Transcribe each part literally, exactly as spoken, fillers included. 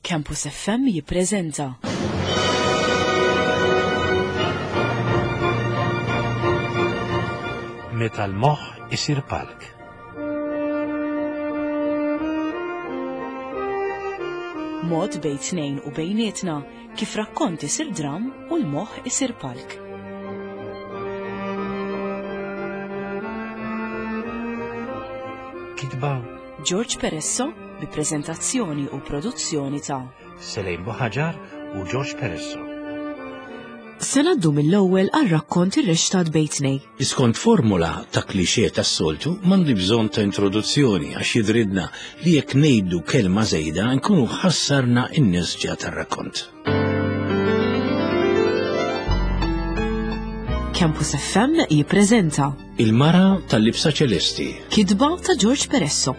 Campus F M jippreżenta Meta l-moħħ isir palk. Mod bejn tnejn u bejnietna kif rakkont isir dram u l-moħħ isir palk. Kitba George Peresso bi preżentazzjoni u produzzjoni ta' Selejn Boħaġar u George Peresso. Se ngħaddu mill-ewwel għal rakkont ir-rextat bejn tnejn. Iskont formula ta' klixé tas-soltu m'għandi bżonn ta' introduzzjoni għax jidridna li jekk ngħidu kelma żejda nkunu ħassarna n-nisġa tar-rakkont. Campus F M jippreżenta Il-mara tal-libsa ċelesti. Kitba ta' George Peresso.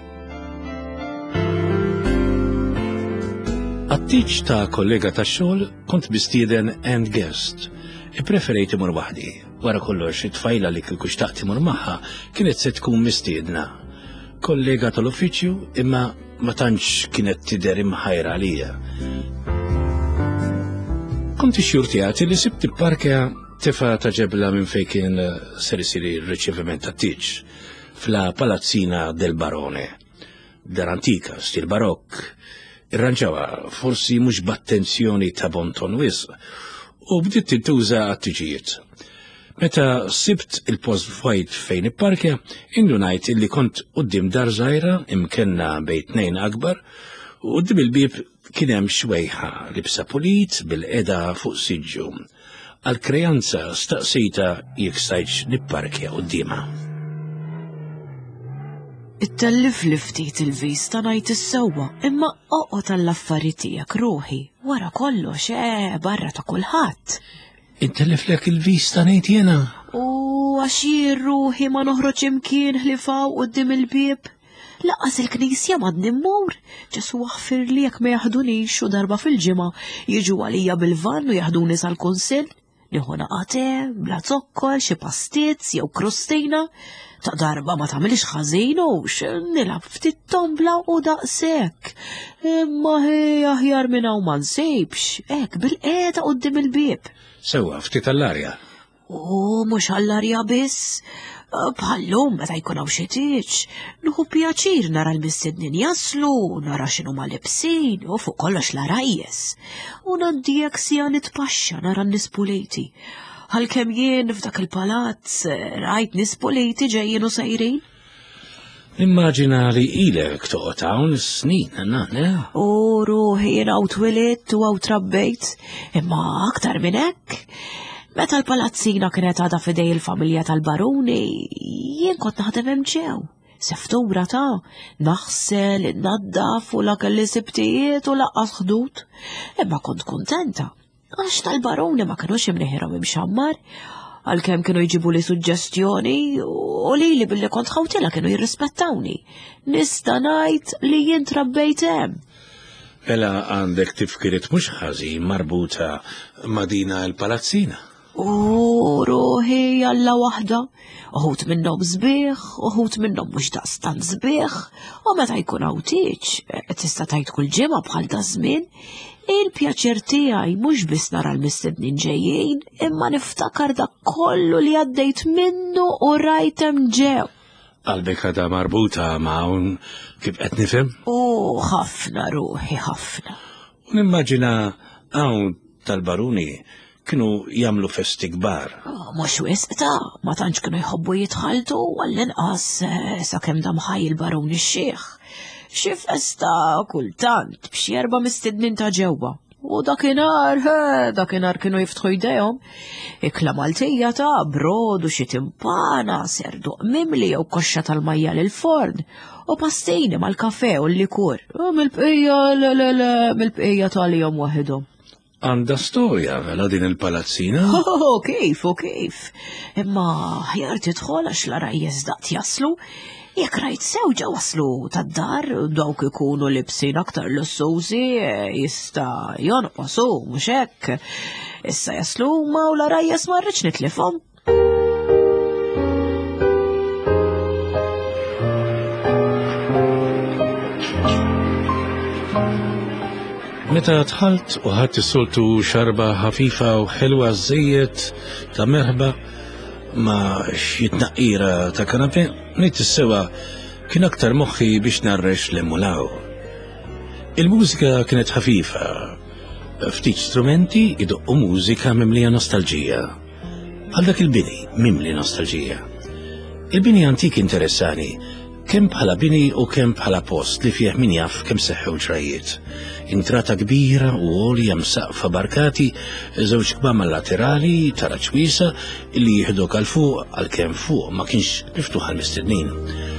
Għat-tiġ ta' kollega ta' xogħol kont bistieden and guest. Ippreferejt imur waħdi. Wara kollox it-tfajla li kieku xtaqt imur magħha kienet se tkun mistiedna. Kollega tal-uffiċċju imma ma tantx kienet tidher imħajra għalija. Kont ixjurtijat li sibt il-parkja tifa ta' ġebla minn fejn kien ser isir ir-riċeviment tat-tiġ fla Palazzina del Barone. Dar antika, stil barokk. Irranġawa forsi mhux b'attenzjoni ta' bonton wisq u bdiet tintuża għat-tiġijiet. Meta sibt il-post fajt fejn ipparkja, indunajt illi kont quddiem dar żgħira imkenna bejn tnejn akbar u quddiem il-bieb kien hemm xwejħa libsa pulit bil-qeda fuq siġġu. Għall-krejanza staqsejta jekk stajtx nipparkja qudiemha. It-tellif li ftit il-vista ngħid is-sewwa, imma oqgħod tal-affarijiet tiegħek ruħi, wara kollox eh barra ta' kulħadd. Intelliflek il-vista ngħid jiena. U għax jien ruħi ma noħroġ imkien ħlifaw quddiem il-bieb. Laqqas il-knisja m'għadni mmur, ġesu waħfir li jekk ma jaħdunix u darba fil-ġimgħa jiġu għalija bil-vann u jaħduni sal-kunsill. Nieħu naqate, bla zokkol, xi pastizz jew krustina, ta' darba ma tagħmilx ħażin u nilab ftit tombla u daqshekk. Imma ħej aħjar minn hawn ma nsejbx, hekk bil-qiegħda quddiem il-bieb. Sewwa ftit għall-arja. U mhux għall-arja biss, bħallum meta jkun hawn xi tieġ, nieħu pjaċir nara l-mistiednin jaslu, nara x'inhuma lebsin u fuq kollox l-arajjes. U ngħaddi hekk sija nitpaxxa nara n-nies puliti. Għalkemm jien f'dak il-palazz rajt nies puliti ġejjin u sejrin. Immaġina li ilek toqgħod hawn is-snin għandna. U ruħi jien hawn twilit u hawn trabbejt, imma aktar minn hekk. Meta l-palazzina kienet għadha fidej il-familja tal-Baruni, jien kont naħdem hemm ġew. Seftura ta' naħsel, innaddaf u lakelli sibtijiet u laqqas ħdud. Imma kont kontenta. Għax tal-Baruni ma kinux imneħirhom imxammar, għalkemm kienu jġibu li suġġestjoni u li li billi kont ħawtila kienu jirrispettawni. Nista' ngħid li jien trabbejt hemm. Mela għandek tifkirit mhux ħażin marbuta ma' dina l-palazzina. U ruħi alla waħda, uħut minnhom sbieħ, uħut minnhom mhux daqstant sbieħ, u meta jkun hawn tieġ, tista' tgħid kull ġimgħa bħal ta' żmien, il-pjaċir tiegħi mhux biss nara l-mistiednin ġejjin, imma niftakar dak kollu li għaddejt minnu u rajt hemm ġew. Qalbek għadha marbuta ma' hawn kif qed nifhem? U ħafna ruħi ħafna. U nimmaġina hawn tal-Baruni kienu jagħmlu festi kbar. Mhux wisq ta' ma tantx kienu jħobbu jitħalltu għall-inqas sakemm dam ħaj il-Barun ix-Xieħ. Xi festa kultant b'xi erba' mistiednin ta' ġewwa. U dakinhar, dakinhar kienu jiftħu jdejhom. Ikla Maltija ta' brod u xi timpana, serduq mimli jew koxxa tal-majja lill-forn. U pastejni mal-kafè u l-likur. Mill-bqija mill-bqija tal-jom waħedhom. Għanda storja mela din il-palazzina? Oh, kif, u kif. Imma ħjar tidħol għax l-arajjes daqt jaslu, jekk rajt sew ġew waslu tad-dar dawk ikunu libsin aktar lussużi jista' jonqosu mhux hekk. Issa jaslu ma u l-arajjes ma rridx nitlifhom. Meta tħalt u ħadd is-soltu xarba ħafifa u ħelwa żejjed ta' merħba ma' xitnaqqira ta' kanapè, ngħid is-sewa kien aktar moħħi biex narrex l-emmulaw. Il-mużika kienet ħafifa, ftit strumenti idoqqu mużika mimlija nostalġija. Bħal dak il-bini mimli nostalġija. Il-bini antik interessani, kemm bħala bini u kemm bħala post li fih min jaf kemm seħħu ġrajiet. Intrata kbira u għolja msaqfa barkati, żewġ kbama laterali tara ċwisa li jieħdok għal fuq għal kemm fuq ma kienx miftuħ għal mistednin.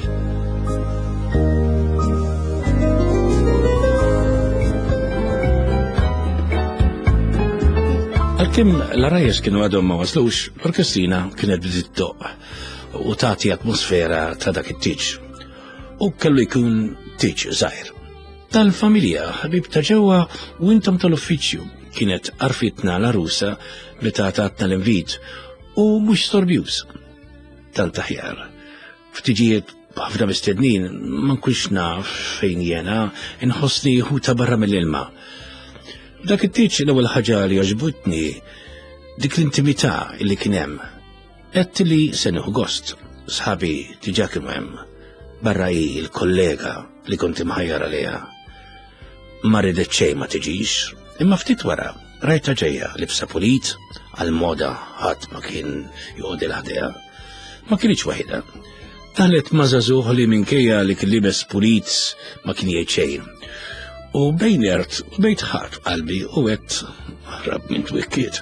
Għalkemm l-arajjes kienu għadhom ma waslux, l-orkestrina kienet bdiet toq u tagħti atmosfera ta' dak it-tiġ. U kellu jkun tiġ żgħir. Tal-familja ħabib ta' ġewwa u intom tal-uffiċċju kienet qarfitna l-arusa meta tatna l-invit u mhux storbjuż. Tant aħjar. Ftiġijiet b'ħafna mistednin ma nkunx naf fejn jiena inħossni ħuta barra mill-ilma. Dak it-tiġ l-ewwel ħaġa li għaġbutni dik l-intimità li kien hemm. Qed li se nieħu gost. Sħabi diġà kienu hemm. Barra hi l-kollega li kont imħajjar għaliha. Ma ridet xejn ma tiġix, imma ftit wara rajta ġejja libsa pulit għal-moda ħadd ma kien joqgħod il-ħdejha. Ma kienx waħda. Talet ma' żagħżugħ li minkejja li kien libes pulit ma kien jgħid xejn. U bejn ert u bejn ħadd qalbi u għedt ħrab minn twikkiet.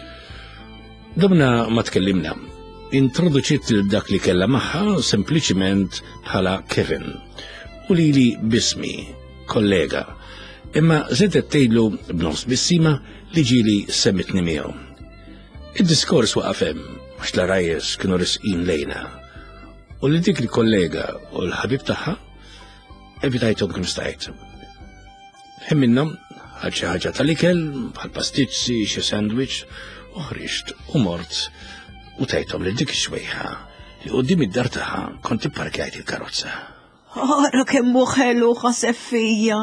Domna ma tkellimna. Introduċiet dak li kella magħha sempliċiment bħala Kevin u lili bismi, kollega, imma żedet tgħidlu b'nofs bissima li ġieli semmitni miegħu. Id-diskors waqaf hemm għax l-arajjes kienu risqin lejna u li dik il-kollega u l-ħabib tagħha evitajthom kemm stajt. Hemm minnhom ħadd xi ħaġa tal-ikel bħal pasticci, xi sandwich u ħriġt u mort u tajtom li dik xwejħa li qudiem id-dar tagħha kont ipparkjajt il-karozza. Ara kemm hu ħelu ħaseb fija.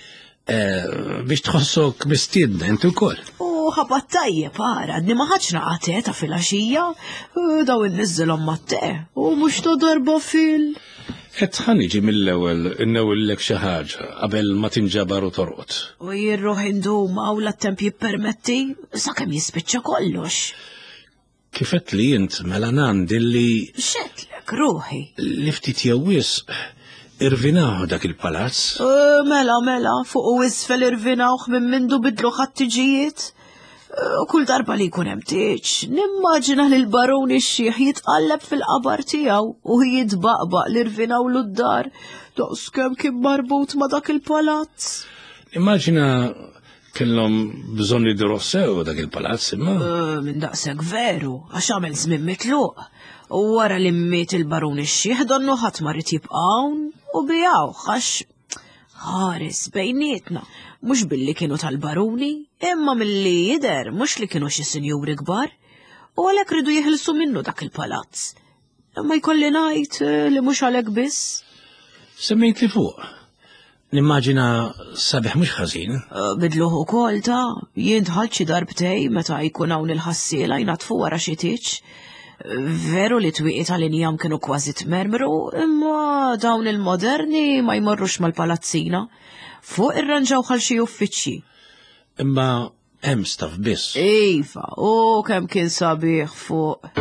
Biex tħossok mistiedna inti wkoll. U ħabat tajjeb ara, għadni ma ħadx naqgħet ta' filgħaxija, daw inniżilhom mat-te u mhux ta' darba fil. Qed ħaniġi mill-ewwel innewwillek xi ħaġa qabel ma tinġabar u torqod. U jirruħ induma u l-temp jippermetti sakemm jispiċċa kollox. Kifet li jint mela nandi li... Xetlek, ruħi. Li ftit jewwis irvinaw dak il-palazz. Mela, mela, fuq u isfel irvinawh minn mindu bidlu ħattiġijiet. Kull darba li jkun hemm tieġ, nimmaġina li l-baron ix-xieħ jitqalleb fil-qabar tiegħu u jitbaqbaq li rvinaw l-dar daqskemm kien marbut ma' dak il-palazz. Immaġina kellhom bżonn jidrossew dak il-palazz imma. Minn daqshekk veru, għax għamel żmien mitluq. U wara li mmiet il-baron ix-xieħ donnu ħadd ma rid jibqa' hawn u bijgħu għax ħares bejnietna. Mhux billi kienu tal-baruni, imma milli jidher mhux li kienu xi sinjuri kbar, u għalhekk ridu jeħilsu minnu dak il-palazz. Imma jkolli ngħid li mhux għalhekk biss. Semmejt li fuq. Nimmaġina sabiħ mhux ħażin. Bidluh ukoll ta' jien dħalt xi darbtej meta jkun hawn il-ħassiela jnatfu wara xi tieġ. Veru li twieqi tal-injam kienu kważi tmermru, imma dawn il-moderni ma jmorrux mal-palazzina. Fuq irranġaw għal xi uffiċċji. Imma hemm staf biss. Iva, u kemm kien sabiħ fuq.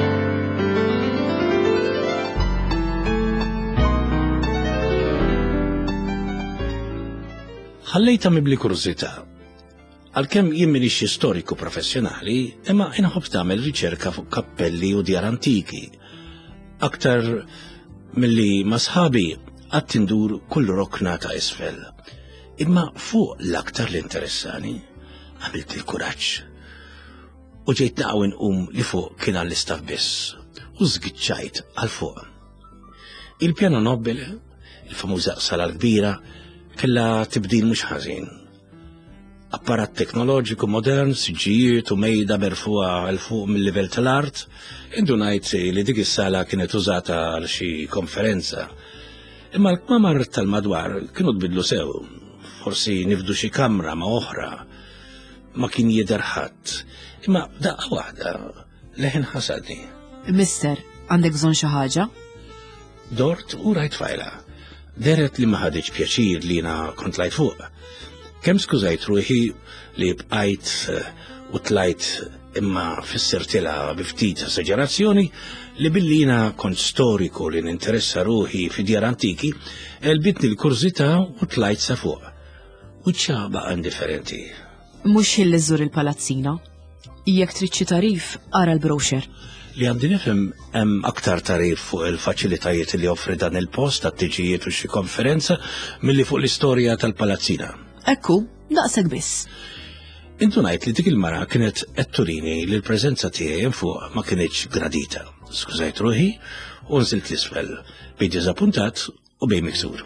Ħallejta mibli kurżità. Għalkemm jien m'iniex storiku professjonali, imma inħobb tagħmel riċerka fuq kappelli u djar antiki. Aktar milli ma' sħabi qatt tindur kull rokna ta' isfel. Imma fuq l-aktar li interessani, għamilt il-kuraġġ. U ġejt naqgħu inqum li fuq kien għall-istaf biss, u żgiċċajt għal fuq. Il-pjano Nobel, il-famuża sala l-kbira, kellha tibdil mhux ħażin. Apparat teknoloġiku modern, siġġijiet u mejda merfuqa għal fuq mill-livell tal-art, indunajt li dik is-sala kienet użata għal xi konferenza. Imma l-kmamar tal-madwar kienu tbidlu sew. forsi nifdu xi kamra ma' oħra. Ma kien jidher ħadd. Imma daqqa waħda leħen ħasadni. Mister, għandek bżonn xi ħaġa? Dort u rajt fajla. Deret li ma ħaditx pjaċir li jiena kont lajt fuq. Kemm skużajt ruħi li bqajt u tlajt imma fissirtila biftit esaġerazzjoni li billi jiena kont storiku li ninteressa ruħi fi djar antiki, elbitni l-kurzita u tlajt sa fuq. Wiċċa baqa' indifferenti. Mhux ħilli żżur il-palazzina. Jekk trid xi tarif, ara l-brochure. Li għandi nifhem hemm aktar tarif fuq il-faċilitajiet li offri dan il-post tat-tiġijiet u xi konferenza milli fuq l-istorja tal-palazzina. Ekku, daqshekk biss. Intu ngħid li dik il-mara kienet qed turini li l-preżenza tiegħi fuq ma kienx gradita. Skużajt ruħi u nżilt l-isfel bej diżappuntat u bej miksur.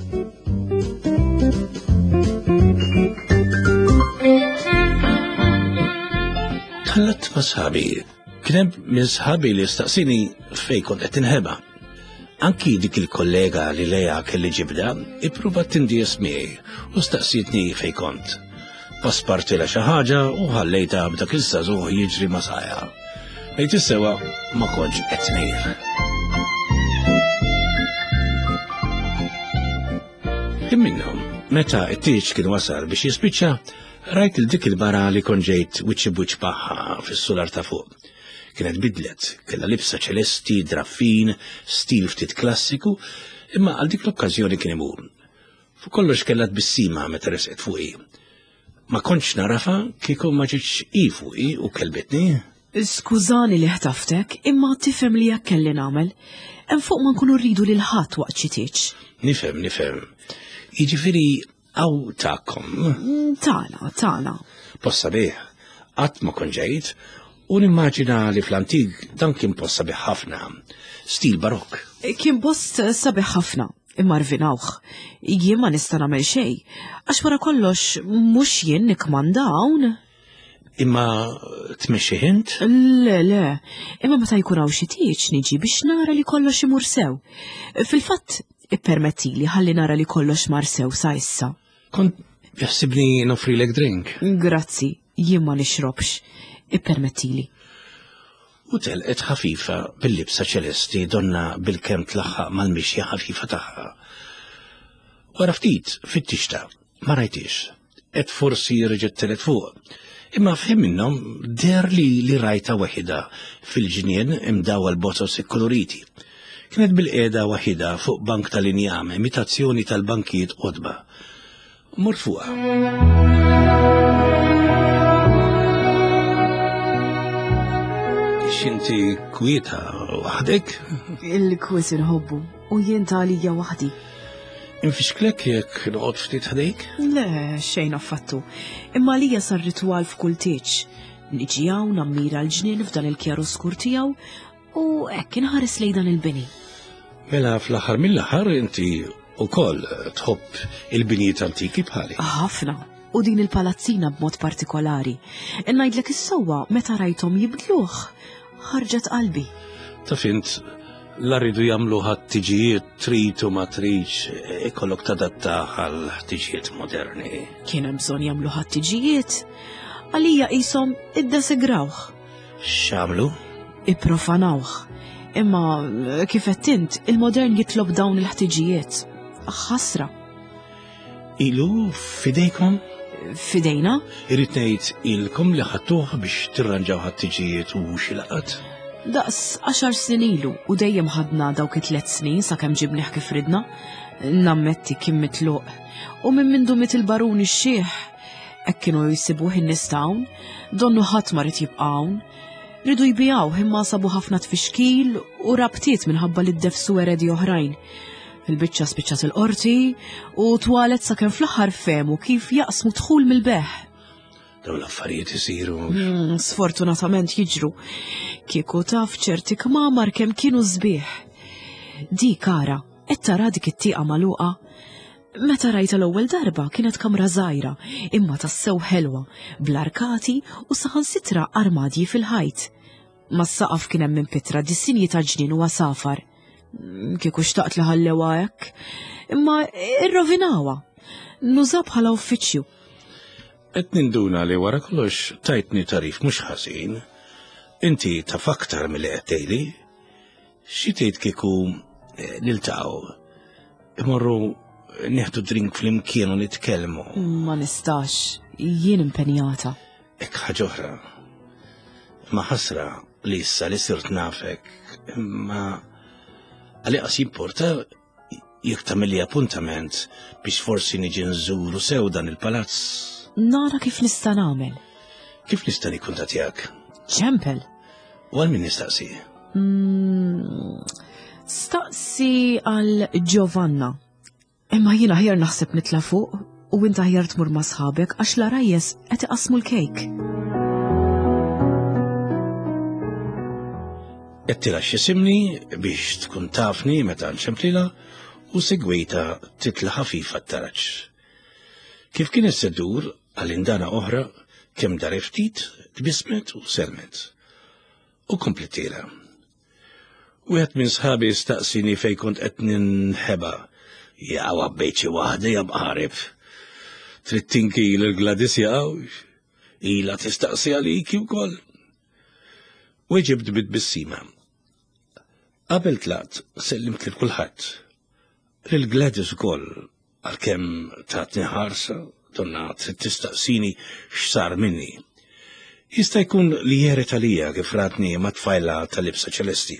Tħallat ma' sħabi. Kien hemm minn sħabi li staqsini fejn kont qed inħeba. Anki dik il-kollega li lejha kelli ġibda ippruvat tindies miegħi u staqsitni fejn kont. Paspartila xi ħaġa u ħallejta b'dak il-sażuħ jiġri ma' sajja. Lejt issewa ma kontx qed ngħid. Kien minnhom, meta t-tieġ kien wasal biex jispiċċa, rajt il dik il-bara li kont ġejt wiċċi bwiċċ magħha fis-sular ta' fuq. Kienet bidlet, kellha libsa ċelesti, draffin, stil ftit klassiku, imma għal dik l-okkażjoni kien imur. Fuq kollox kellha tbissima meta resqet fuqi. Ma kontx narafa kieku ma ġietx hi fuqi u kelbetni. Skużani li ħtaftek, imma tifhem li jekk kelli nagħmel, hemm fuq ma nkunu rridu lil ħadd waqt xi tieġ. Nifhem, nifhem. Jiġifieri hawn tagħkom. Tagħna, tagħna. Posta bih, qatt ma kont ġejt u nimmaġina li fl-antik dan kien post sabiħ ħafna, stil barokk. Kien post sabiħ ħafna, imma rvinawh. Jien ma nista' nagħmel xejn, għax wara kollox mhux jien nikmanda hawn. Imma tmexxi int? Le, le, imma meta jkun hawn xi tieġ niġi biex nara li kollox imur sew. Fil-fatt ippermettili ħalli nara li kollox mar sew sa issa. Kont jaħsibni nofrilek drink. Grazzi, jien ma nixrobx. Ippermettili. U telqet ħafifa bil-libsa ċelesti donna bil-kem tlaħħaq mal-mixja ħafifa tagħha. Wara ftit fit-tixta ma rajtix, qed forsi reġgħet telet fuq. Imma fhem minnhom der li li rajta waħida fil-ġinien imdawa l-botos ikkoloriti. Kienet bil-qiegħda waħida fuq bank tal-injam, imitazzjoni tal-bankijiet qodba. Mort fuqha. X'inti kwieta waħdek? Il-kwis inħobbu u jien għalija waħdi. Infixklek jekk noqgħod ftit ħdejk? Le, xejn affattu. Imma għalija sar ritwal f'kull tieġ. Niġi hawn nammira l-ġnien f'dan il-kjaroskur tiegħu u hekk inħares lejn dan il-bini. Mela fl-aħħar mill-aħħar inti wkoll tħobb il-binijiet antiki bħali. Ħafna. U din il-palazzina b'mod partikolari. Ngħidlek is-sewwa meta rajthom jibdluh ħarġet qalbi. Ta' fint la rridu jagħmlu ħadd-tiġijiet trid u ma tridx ikollok tadatta għal ħtiġijiet moderni. Kien hemm bżonn jagħmlu ħadd-tiġijiet għalija qishom iddesigrawh. X'għamlu? Ipprofanawh. Imma kif qed int il-modern jitlob dawn il-ħtiġijiet. Ħasra. Ilu fidejkom? Fidejna? Irrid ngħid ilkom li ħadtuh biex tirranġaw ħadd-tiġijiet u xi laqat? Daqs għaxar snin ilu u dejjem ħadna dawk it-tliet snin sakemm ġibnieh kif ridna. Nammetti kien mitluq. U minn mindu mit il-barun ix-xieħ hekk kienu jsibuh in-nies hawn, donnu ħadd ma rid jibqa' hawn. Ridu jbijgħu imma sabu ħafna tfixkil u rabtiet minħabba li ddefsu eredi oħrajn. Il-biċċa spiċċat il-qorti u twalet sakemm fl-aħħar fehmu kif jaqsmu dħul mill-beħ. Dawn l-affarijiet isiru. Mm, sfortunatament jiġru. Kieku taf ċerti kmamar kemm kienu sbieħ. Di kara, qed tara dik it-tieqa magħluqa. Meta rajta l-ewwel darba kienet kamra żgħira, imma tassew ħelwa, bl-arkati u saħansitra armadji fil-ħajt. Mas-saqaf kien hemm minpitra dissinji ta' ġnien u safar. Kieku xtaqt li ħallewha hekk, imma irrovinawha. nuża bħala uffiċċju. Qed ninduna li wara kollox tajtni tarif mhux ħażin. Inti taf aktar milli qed tgħidli. Xi tgħid kieku niltaqgħu imorru nieħdu drink flimkien u nitkellmu. Ma nistax, jien impenjata. Hekk ħaġa oħra. Ma ħasra li issa li sirt nafek, imma għaliqas jimporta jekk tagħmilli appuntament biex forsi niġi nżuru sew dan il-palazz. Nara kif nista' nagħmel. Kif nista' nikkuntattjak? Ċempel. U għal min nistaqsi? Staqsi għal Giovanna. Imma jiena ħjar naħseb nitla' fuq u inta ħjar tmur ma' sħabek għax la rajjes qed iqasmu l-kejk. Qed tirax isimni biex tkun tafni meta nċemplila u segwejta titla' ħafifa t-taraġġ. Kif kien is-sedur għal-indana oħra kemm dar ftit tbismet u selmet. U kompletira. Wieħed minn sħabi staqsini fejn kont qed ninħeba. Ja wabbejt xi waħda ja mqarib. Trid tinkil il-Gladys jaqgħu, ilha tistaqsi għaliki wkoll. Weġibt bit-bissima. Qabel tlaqt sellimt lil kulħadd. Lil Gladys ukoll għalkemm tatni ħarsa, donna trid tistaqsini x'sar minni. Jista' jkun li jeret għalija kif ratni ma' tfajla tal-libsa ċelesti.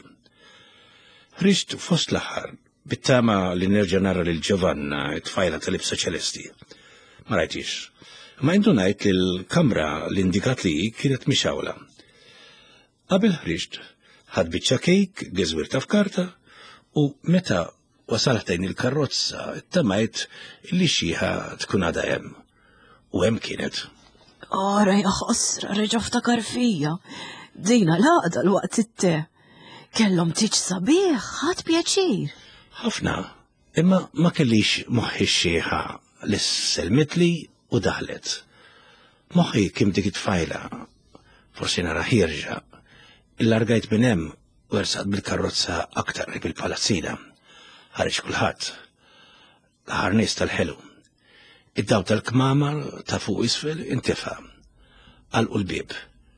Ħriġt fost l-aħħar bit-tama li nerġa' nara lil Giovanna t-tfajla tal-libsa ċelesti. Ma rajtix, ma indunajt li l-kamra li indikat li kienet mixawla. Qabel ħriġt, ħadd biċċa kejk, geżwirta f'karta u meta wasaltajn il-karrozza tamajt li xieħa tkun għadha hemm. U hemm kienet. Ora jaħosra reġa' ftakar fija. Dina laqda l-waqt it-te. Kellhom tiġ sabiħ, ħadd pjaċir. Ħafna, imma ma kellix moħħi xieħa li selmitli u daħlet. Moħħi kim dik it-tfajla, forsi nara ħirġa, il-largajt minn hemm u ersaqt bil-karrozza aktar bil-palazzina. Ħareġ kulħadd. L-aħħar nies tal-ħelu. Id-daw tal-kmamar ta' fuq isfel intefa' għalqu l-bieb.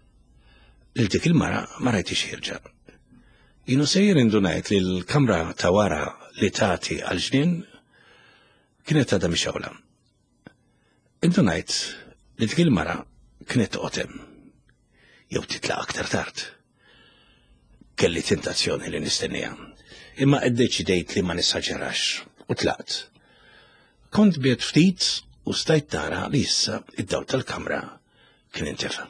Lil dik il-mara ma rajtix ħirġa. Jienu sejjer indunajt li l-kamra ta' wara li tagħti għal ġnien kienet għadha mixawla. Indunajt li dik il-mara kienet toqtem. Jew titla' aktar tard. Kelli tentazzjoni li nistennija. Imma iddeċidejt li ma nissaġerax u tlaqt. Kont biet ftit u stajt nara li issa id-daw tal-kamra kien intefa'.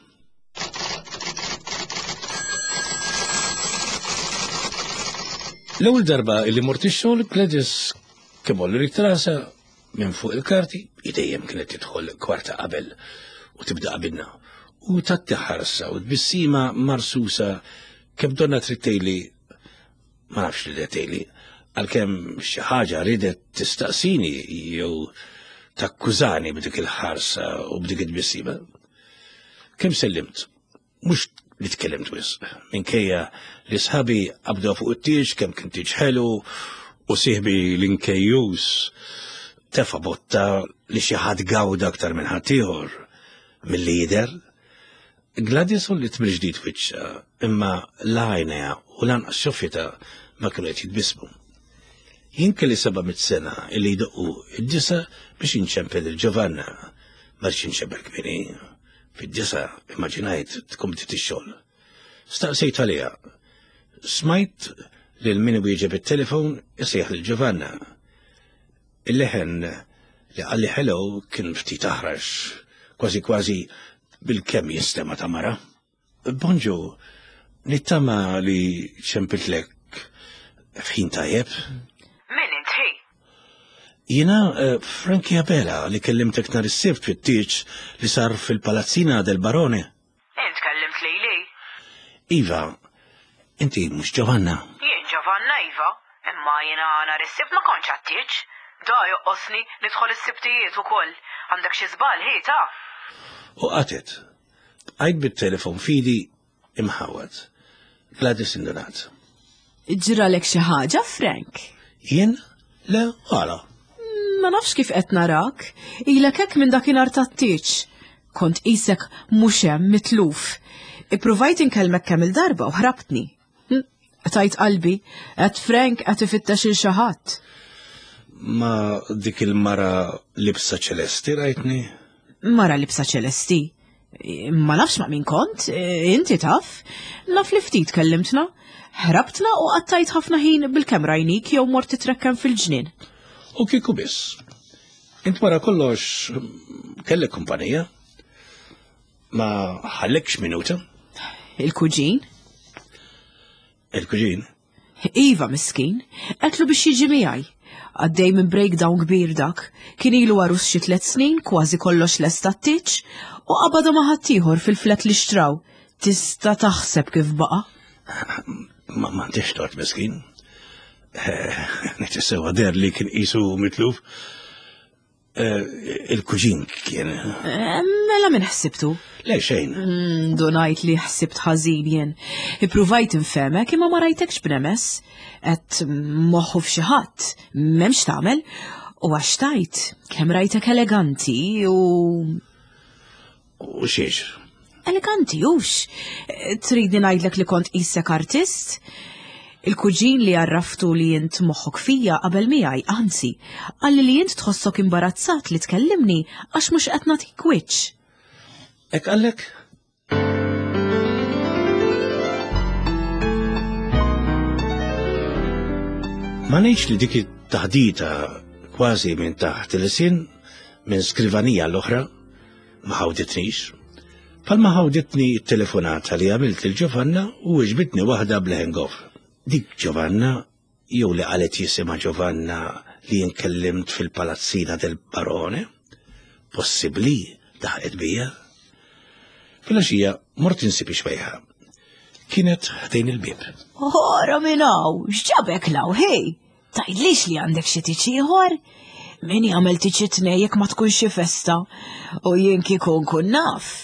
L-ewwel darba illi mort ix-xogħol Gladys kemm olli ritrasa minn fuq il-karti idejjem kienet tidħol kwarta qabel u tibda qabilna u tatti ħarsa u tbissima marsusa kemm donna trid tgħidli ma nafx li tgħidli għalkemm xi ħaġa ridet tistaqsini jew takkużani b'dik il-ħarsa u b'dik it-tbissima. Kemm sellimt, mhux li tkellimt wisq, minkejja li sħabi qabdew fuq it-tieġ kemm kien tieġ ħelu u sieħbi l-inkejjus tefa' botta li xi ħadd gawda aktar minn ħadd ieħor milli jidher. Gladys ullit mill-ġdid wiċċha, imma l-għajnejha u lanqas xofjeta ma kienu qed jitbissmu. Jien kelli seba' mit sena illi jdoqqu id-disa biex inċempel il-Giovanna, ma rridx inċempel kmieni. Fid-disa immaġinajt tkun bdiet ix-xogħol. Staqsejt għaliha. Smajt li l-min wieġeb it-telefon isejjaħ lil Giovanna. Il-leħen li qalli hello kien ftit aħrax, kważi kważi bil-kemm jistema ta' mara. Bonġu, nittama li ċempitlek f'ħin tajjeb. Min inti? Jiena Frankie Abela li kellimtek nhar is-sibt fit-tieġ li sar fil-Palazzina del Barone. Int kellimt lili? Iva, inti mhux Giovanna. Jien Giovanna Iva, imma jiena nhar is-sibt ma kontx għat-tieġ. Da joqqosni nidħol is-sibtijiet ukoll. Għandek xi żball ħieta? U qatet, għajt bit-telefon fidi imħawad. Gladys indunat. Ġralek xi ħaġa, Frank? Jien? Le, għala. Ma nafx kif qed narak, ilek hekk minn dakinhar tat-tieġ. Kont qisek mhux hemm mitluf. Ippruvajt inkellmek kemm il-darba u ħrabtni. Tajt qalbi, qed Frank qed ifittex il xi ħadd. Ma dik il-mara libsa ċelesti rajtni? Mara libsa ċelesti. Ma nafx ma' min kont, inti taf. Naf li ftit kellimtna. Ħrabtna u qattajt ħafna ħin bil-kemm rajnik jew mort titrekkem fil-ġnien. U kieku biss. Int wara kollox kellek kumpanija? Ma ħallekx minuta? Il-kuġin? Il-kuġin? Iva miskin, qedlu biex jiġi miegħi. Għaddej minn breakdown kbir dak, kien ilu għarus xi tliet snin, kważi kollox lest tat-tieġ, u qabada ma' ħadd ieħor fil-flet li xtraw. Tista' taħseb kif baqa'? Ma m'għandix tort miskin. Nitissewwa der li kien qisu mitluf. Il-kuġin kien. Mela min ħsibtu? Le xejn. Donajt li ħsibt ħażin jien. Ippruvajt infehmek imma ma rajtekx b'nemes. Qed moħħu f'xi ħadd, m'hemmx tagħmel, u għax tajt kemm rajtek eleganti u U xiex? Eleganti hux. Tridni ngħidlek li kont qisek artist? Il-kuġin li għarraftu li jint moħħok fija qabel miegħi, anzi, għalli li jint tħossok imbarazzat li tkellimni għax mhux qed nagħtik wiċċ. Ek għallek? Ma ngħidx li dik it-taħdita kważi minn taħt il-sin minn skrivanija l-oħra ma ħawditnix. Palma ħawditni t-telefonata li għamilt il-Ġovanna u ġbitni waħda bl-hangover. Dik Ġovanna, jew li qalet jisima Ġovanna li jinkellimt fil-palazzina del Barone, possibbli daħqet bija. Fil-għaxija mort insibi xbejħa. Kienet ħdejn il-bib. Ora minnaw, xġabek law, hej, tajdlix li għandek xi tiċieħor? Min jagħmel tiċi tnejjek ma tkun xi festa u jien kikun kun naf.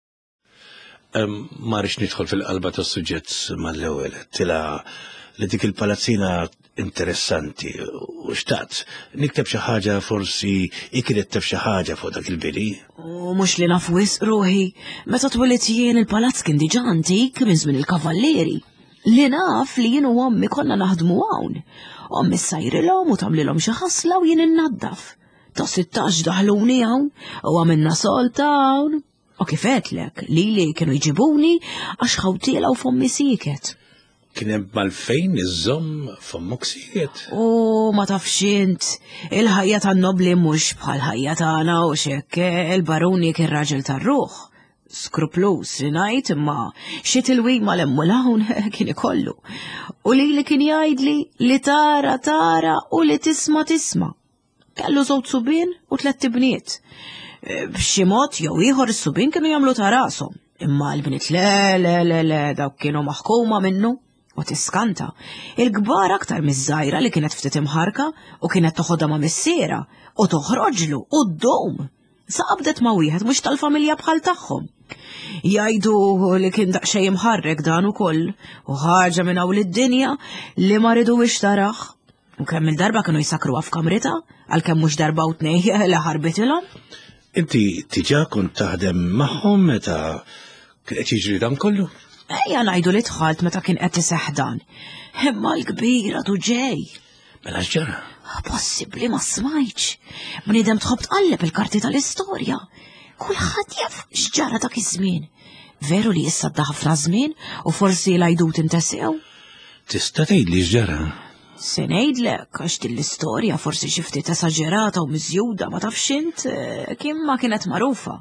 Ma rridx nidħol fil-qalba tas-suġġett mal-ewwel, tila li dik il-palazzina interessanti u xtaqt nikteb xi ħaġa forsi ikritteb xi ħaġa fuq dak il-bini. U mhux li naf wisq ruħi, meta twilet jien il-palazz kien diġà antik minn żmien il-kavallieri. Li naf li jien u ommi konna naħdmu hawn. Ommi ssajrilhom u tagħmlilhom xi ħasla u jien innaddaf. Ta' sittax daħluni hawn u għamilna solta hawn. U kifetlek li li kienu jġibuni għax ħawtiela u fommi siket. Kien hemm malfejn iżomm fommok siket? U ma tafxint, il-ħajja tan-nobli mhux bħal ħajja tagħna u xekk il-baruni kien raġel tar-ruħ. Skruplus li ngħid imma xi tilwim mal-hemm hawn kien ikollu. U li li kien jgħidli li tara tara u li tisma' tisma'. Kellu żewġ subien u tliet tibniet. B'xi mod jew ieħor is-subien kienu jagħmlu ta' rashom, imma l-bniet le le le le dawk kienu maħkuma minnu u tiskanta. Il-kbar aktar miż-żgħira li kienet ftit imħarka u kienet toħodha ma' missiera u toħroġlu u ddum. Sa qabdet ma' wieħed mhux tal-familja bħal tagħhom. Jgħidu li kien daqsxejn imħarrek dan ukoll u ħaġa minn hawn id-dinja li ma ridux taraħ. U kemm il-darba kienu jsakruha f'kamrita għalkemm mhux darba u tnejn li ħarbitilhom. Inti tiġa kont taħdem magħhom meta kien qed jiġri dan kollu? Ejja ngħidu li dħalt meta kien qed iseħħ dan. Imma l-kbira tu ġej. Mela x'ġara? Possibbli ma smajtx. Bniedem tħobb tqalleb il-karti tal-istorja. Kulħadd jaf x'ġara dak iż-żmien. Veru li issa dda ħafna żmien u forsi l-għajdut intesew? Tista' tgħidli x'ġara? Se ngħidlek għax din l-istorja forsi xi ftit esaġerata u miżjuda ma tafx int kien ma kienet magħrufa.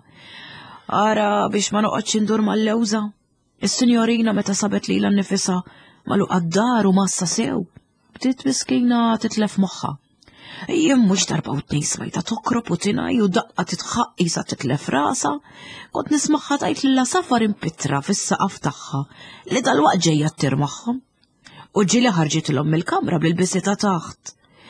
Ara biex ma noqgħodx indur mal-lewża. Is-sinjorina meta sabet lilha nnifisha magħluqa d-dar u massa sew. Bdiet miskina titlef moħħha. Jien mhux darba u tnejn smajta tokrob u tingħaj u daqqa titħaqq sa titlef rasa. Kont nismagħha tgħid lilha safar impittra fis-saqaf tagħha li dalwaqt ġejja ttir magħhom. U ġili ħarġitilhom mill-kamra bil-bisita taħt.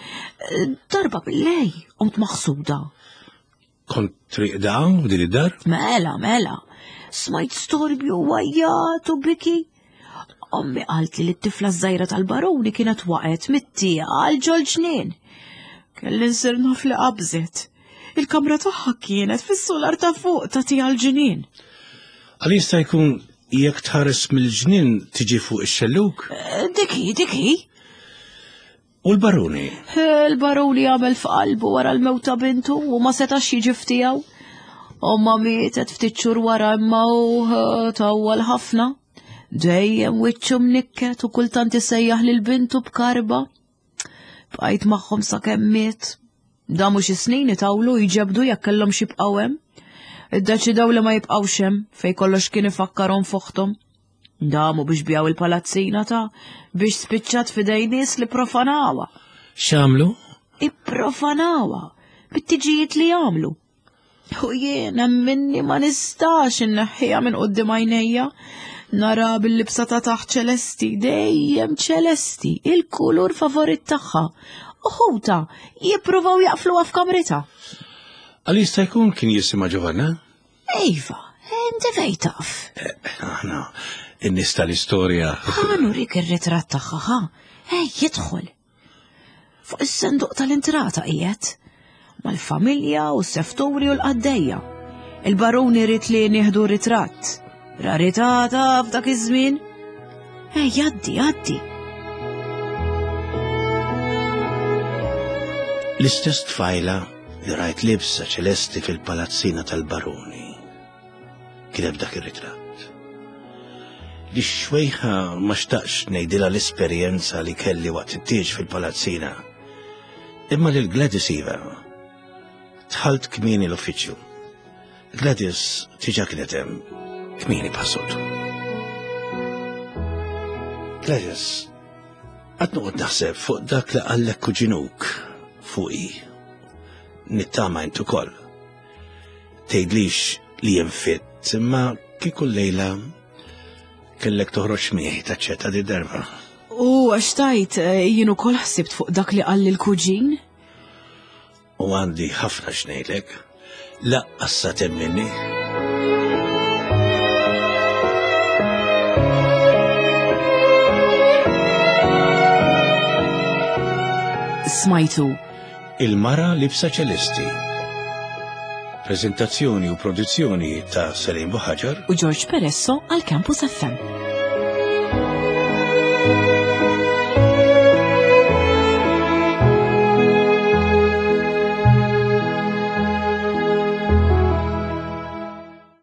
Darba billej, qomt maħsuda. Kont triq dawn din id-dar? Mela, mela. Smajt storbju wajjat u biki. Ommi qalt li t-tifla żgħira tal-baruni kienet waqgħet mit-tieqa għal ġol ġnien. kelli nsir naf li qabżet. Il-kamra tagħha kienet fis-solar ta' fuq ta' tija l-ġinien. Għal jista' jkun jekk tħares mill-ġnien tiġi fuq ix-xelluk? Diki, diki. U l-baruni? Il-baruni għamel f'qalbu wara l-mewta bintu u ma setax jiġi ftijaw. Omma mietet ftit xhur wara imma u tawwal ħafna. Dejjem wiċċu mnikket u kultant isejjaħ lil bintu b'karba. Bqajt magħhom sakemm miet. Da mhux is-snin itawlu jġebdu jekk kellhom xi jibqgħu hemm. Iddeċidew li ma jibqgħux hemm fejn kollox kien ifakkarhom fuqhom. Damu biex bjaw il-palazzina ta' biex spiċċat f'idej nies li profanawha. X'għamlu? Ipprofanawa bit-tiġijiet li jagħmlu. U jien hemm minni ma nistax inneħħiha minn quddiem għajnejja. Nara bil-libsa ta' taħt ċelesti, dejjem ċelesti, il-kulur favorit tagħha. Uħuta, jippruvaw jaqfluha f'kamrita. Għal jista' jkun kien jisimha Giovanna? Iva, inti fejn taf. Aħna, in-nies tal-istorja. Ħanu rik ir-ritratt tagħha, ħa? Ej, jidħol. Fuq is-senduq tal-intrata qiegħed. Mal-familja u s-sefturi u l-qaddejja. Il-baruni rid li nieħdu ritratt. Raritata f'dak iż-żmien. Ej, jaddi, jaddi. L-istess tfajla li rajt libsa ċelesti fil-palazzina tal-baruni. Kien dak ir-ritratt. Li xwejħa ma xtaqx ngħidilha l-esperjenza li kelli waqt it-tieġ fil-palazzina. Imma lil Gladys iva tħalt kmieni l-uffiċċju. Gladys tiġa kienet hemm kmieni bħasut. Gladys, qed noqgħod naħseb fuq dak li qallek kuġinuk fuqi. Nittama intu koll. Tgħidlix li jinfitt, imma kieku lejla kellek toħroġ miegħi taċċetta di darba. U għax tajt jien ukoll ħsibt fuq dak li qal il-kuġin? U għandi ħafna xnejlek, laqqas sa temminni. Smajtu Il-mara libsa ċelesti. Prezentazzjoni u produzzjoni ta' Selim Buħaġar u George Peresso għal Campus F M.